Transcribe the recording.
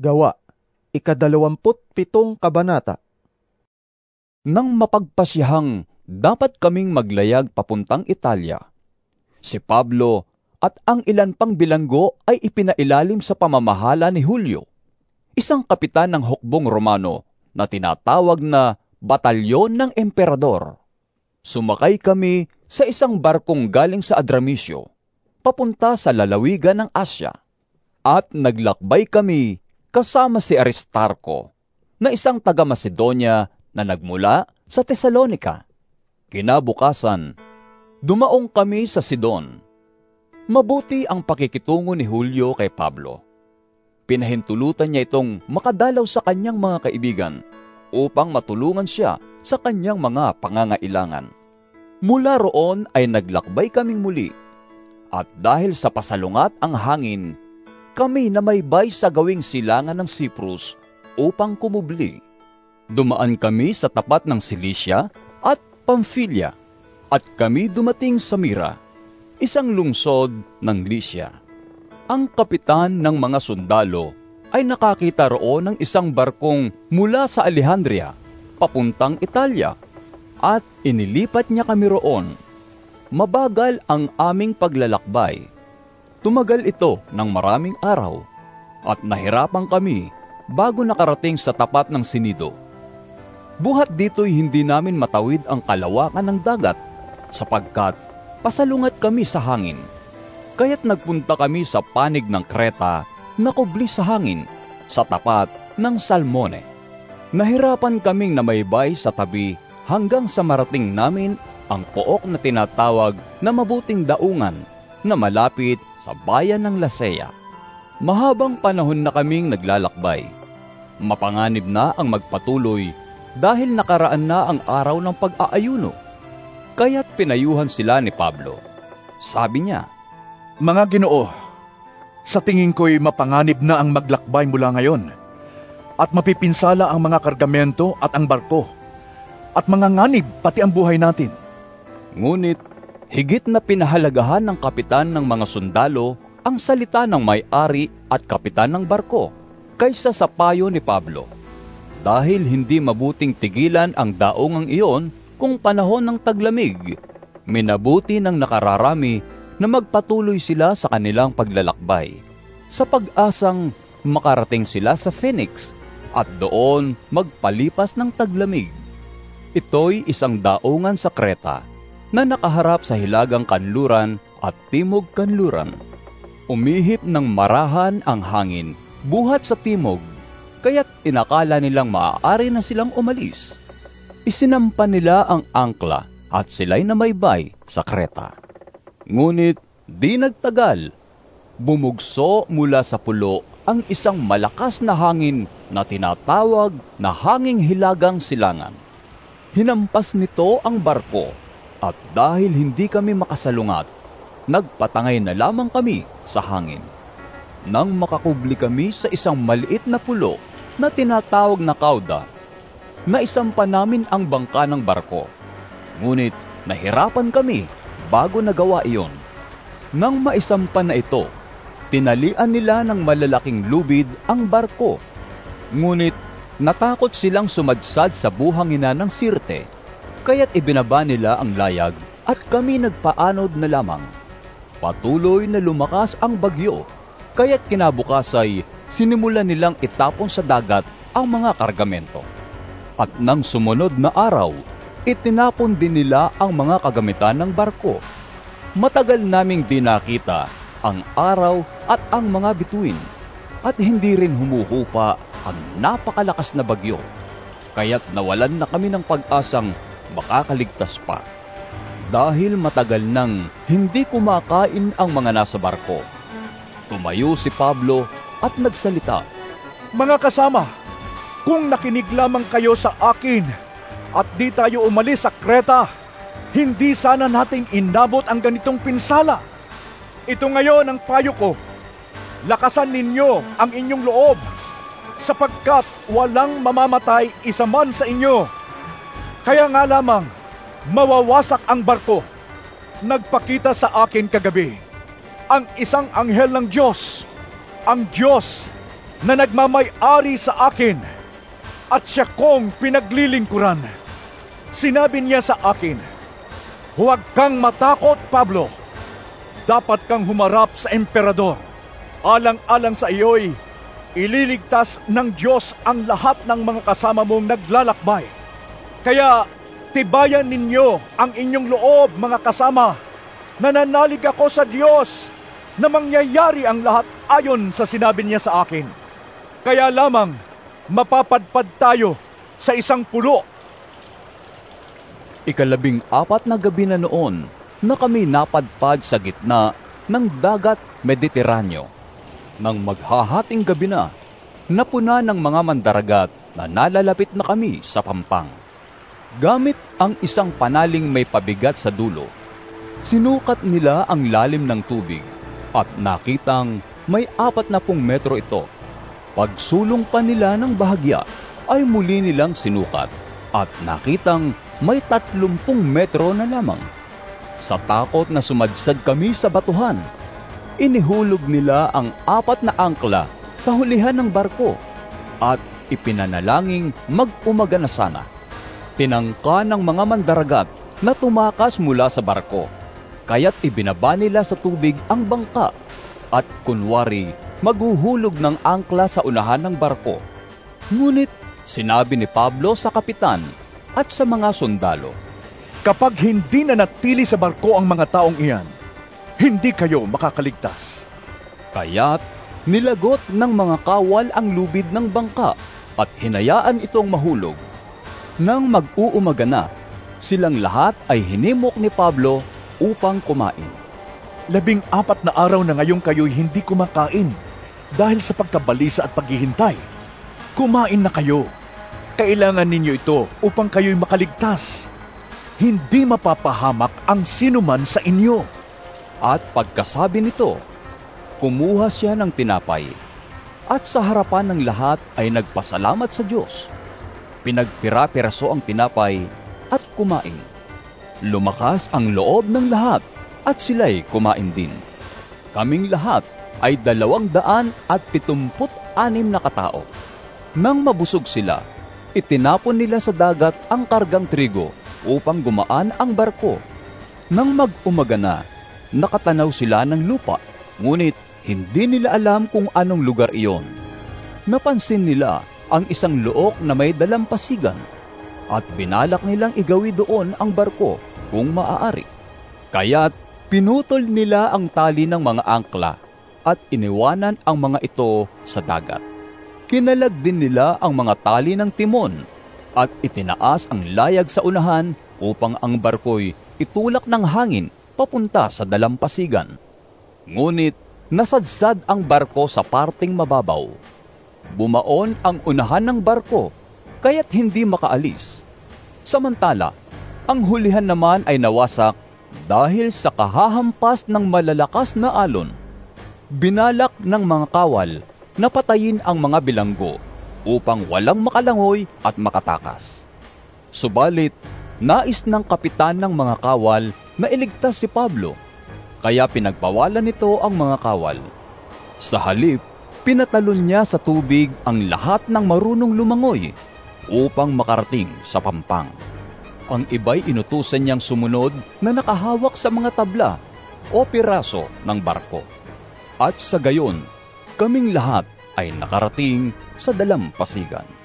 Gawa, 27 kabanata. Nang mapagpasyahang dapat kaming maglayag papuntang Italya, si Pablo at ang ilan pang bilanggo ay ipinailalim sa pamamahala ni Julio, isang kapitan ng hukbong Romano na tinatawag na Batalyon ng Emperador. Sumakay kami sa isang barkong galing sa Adramitio, papunta sa lalawigan ng Asya, at naglakbay kami kasama si Aristarco, na isang taga-Macedonia na nagmula sa Tesalonica. Kinabukasan, dumaong kami sa Sidon. Mabuti ang pakikitungo ni Julio kay Pablo. Pinahintulutan niya itong makadalaw sa kanyang mga kaibigan upang matulungan siya sa kanyang mga pangangailangan. Mula roon ay naglakbay kaming muli, at dahil sa pasalungat ang hangin, kami namaybay sa gawing silangan ng Cyprus upang kumubli. Dumaan kami sa tapat ng Cilicia at Pamphylia, at kami dumating sa Mira, isang lungsod ng Lycia. Ang kapitan ng mga sundalo ay nakakita roon ng isang barkong mula sa Alejandria papuntang Italia, at inilipat niya kami roon. Mabagal ang aming paglalakbay. Tumagal ito ng maraming araw, at nahirapan kami bago nakarating sa tapat ng Sinido. Buhat dito'y hindi namin matawid ang kalawakan ng dagat, sapagkat pasalungat kami sa hangin. Kaya't nagpunta kami sa panig ng Kreta na kubli sa hangin, sa tapat ng Salmone. Nahirapan kaming namaybay sa tabi hanggang sa marating namin ang pook na tinatawag na Mabuting Daungan, na malapit sa bayan ng Lasea. Mahabang panahon na kaming naglalakbay. Mapanganib na ang magpatuloy dahil nakaraan na ang araw ng pag-aayuno. Kaya't pinayuhan sila ni Pablo. Sabi niya, "Mga Ginoo, sa tingin ko'y mapanganib na ang maglakbay mula ngayon, at mapipinsala ang mga kargamento at ang barko, at manganganib pati ang buhay natin." Ngunit higit na pinahalagahan ng kapitan ng mga sundalo ang salita ng may-ari at kapitan ng barko kaysa sa payo ni Pablo, dahil hindi mabuting tigilan ang daungang iyon kung panahon ng taglamig. Minabuti ng nakararami na magpatuloy sila sa kanilang paglalakbay, sa pag-asang makarating sila sa Phoenix at doon magpalipas ng taglamig. Ito'y isang daungan sa Kreta na nakaharap sa hilagang kanluran at timog kanluran. Umihip ng marahan ang hangin buhat sa timog, kaya't inakala nilang maaari na silang umalis. Isinampa nila ang angkla at sila'y namaybay sa Kreta. Ngunit di nagtagal, bumugso mula sa pulo ang isang malakas na hangin na tinatawag na hanging hilagang silangan. Hinampas nito ang barko, at dahil hindi kami makasalungat, nagpatangay na lamang kami sa hangin. Nang makakubli kami sa isang maliit na pulo na tinatawag na Cauda, naisampa namin ang bangka ng barko. Ngunit nahirapan kami bago nagawa iyon. Nang maisampa na ito, tinalian nila ng malalaking lubid ang barko. Ngunit natakot silang sumadsad sa buhangina ng Sirte, kaya't ibinaba nila ang layag at kami nagpaanod na lamang. Patuloy na lumakas ang bagyo, kaya't kinabukasay sinimulan nilang itapon sa dagat ang mga kargamento. At nang sumunod na araw, itinapon din nila ang mga kagamitan ng barko. Matagal naming di nakita ang araw at ang mga bituin, at hindi rin humuhupa ang napakalakas na bagyo, kaya't nawalan na kami ng pag-asang makakaligtas pa. Dahil matagal nang hindi kumakain ang mga nasa barko, tumayo si Pablo at nagsalita, "Mga kasama, kung nakinig lamang kayo sa akin at di tayo umalis sa Kreta, hindi sana nating inabot ang ganitong pinsala. Ito ngayon ang payo ko. Lakasan ninyo ang inyong loob, sapagkat walang mamamatay isa man sa inyo. Kaya nga lamang, mawawasak ang barko. Nagpakita sa akin kagabi ang isang anghel ng Diyos, ang Diyos na nagmamay-ari sa akin at siya kong pinaglilingkuran. Sinabi niya sa akin, "Huwag kang matakot, Pablo. Dapat kang humarap sa emperador. Alang-alang sa iyo'y ililigtas ng Diyos ang lahat ng mga kasama mong naglalakbay. Kaya tibayan ninyo ang inyong loob, mga kasama. Nananalig ako sa Diyos na mangyayari ang lahat ayon sa sinabi niya sa akin. Kaya lamang mapapadpad tayo sa isang pulo." 14 na gabi na noon na kami napadpad sa gitna ng dagat Mediteraneo. Nang maghahating gabi na, napuna ng mga mandaragat na nalalapit na kami sa pampang. Gamit ang isang panaling may pabigat sa dulo, sinukat nila ang lalim ng tubig at nakitang may 40 metro ito. Pagsulong pa nila ng bahagya ay muli nilang sinukat at nakitang may 30 metro na lamang. Sa takot na sumadsad kami sa batuhan, inihulog nila ang 4 na angkla sa hulihan ng barko at ipinanalangin mag-umaga na sana. Tinangka ng mga mandaragat na tumakas mula sa barko, kaya't ibinaba nila sa tubig ang bangka at kunwari maghuhulog ng angkla sa unahan ng barko. Ngunit sinabi ni Pablo sa kapitan at sa mga sundalo, "Kapag hindi na natili sa barko ang mga taong iyan, hindi kayo makakaligtas." Kaya't nilagot ng mga kawal ang lubid ng bangka at hinayaan itong mahulog. Nang mag-uumaga na, silang lahat ay hinimok ni Pablo upang kumain. 14 na araw na ngayong kayo'y hindi kumakain dahil sa pagkabalisa at paghihintay. Kumain na kayo. Kailangan ninyo ito upang kayo'y makaligtas. Hindi mapapahamak ang sinuman sa inyo. At pagkasabi nito, kumuha siya ng tinapay at sa harapan ng lahat ay nagpasalamat sa Diyos. Pinagpira-piraso ang tinapay at kumain. Lumakas ang loob ng lahat at sila'y kumain din. Kaming lahat ay 276 na katao. Nang mabusog sila, itinapon nila sa dagat ang kargang trigo upang gumaan ang barko. Nang mag-umaga na, nakatanaw sila ng lupa, ngunit hindi nila alam kung anong lugar iyon. Napansin nila ang isang look na may dalampasigan at binalak nilang igawi doon ang barko kung maaari. Kaya't pinutol nila ang tali ng mga angkla at iniwanan ang mga ito sa dagat. Kinalag din nila ang mga tali ng timon at itinaas ang layag sa unahan upang ang barko'y itulak ng hangin papunta sa dalampasigan. Ngunit nasadsad ang barko sa parting mababaw. Bumaon ang unahan ng barko, kaya't hindi makaalis. Samantala, ang hulihan naman ay nawasak dahil sa kahahampas ng malalakas na alon. Binalak ng mga kawal na patayin ang mga bilanggo upang walang makalangoy at makatakas. Subalit, nais ng kapitan ng mga kawal na iligtas si Pablo, kaya pinagbawalan nito ang mga kawal. Sa halip, pinatalon niya sa tubig ang lahat ng marunong lumangoy upang makarating sa pampang. Ang iba'y inutusan niyang sumunod na nakahawak sa mga tabla o piraso ng barko. At sa gayon, kaming lahat ay nakarating sa dalampasigan.